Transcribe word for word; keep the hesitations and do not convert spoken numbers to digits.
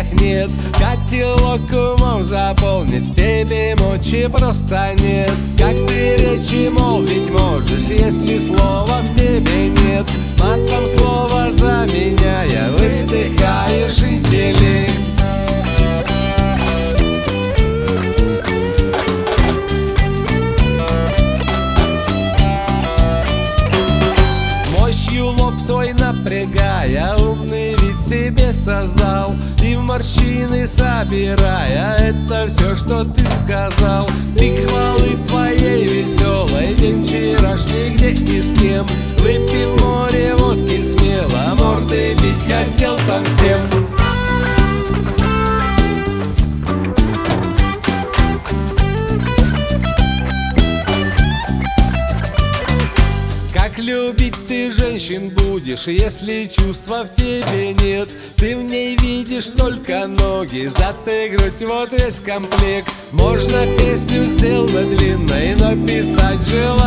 нет. Котелок умом заполнить в тебе мочи просто нет. Как ты речи молвить можешь, если слова в тебе нет? Матом слово заменяя, выдыхаешь интеллект. Лоб свой напрягая, умный вид себе создал, и в морщины собирая, это все, что ты сказал. Пик хвалы твоей веселой, день вчерашний, где и с кем. Выпив море водки смело, морды бить хотел там всем. Как любить ты женщин будешь, если чувства в тебе нет? Ты в ней видишь только ноги, зад и грудь, вот весь комплект. Можно песню сделать длинной, но писать желательно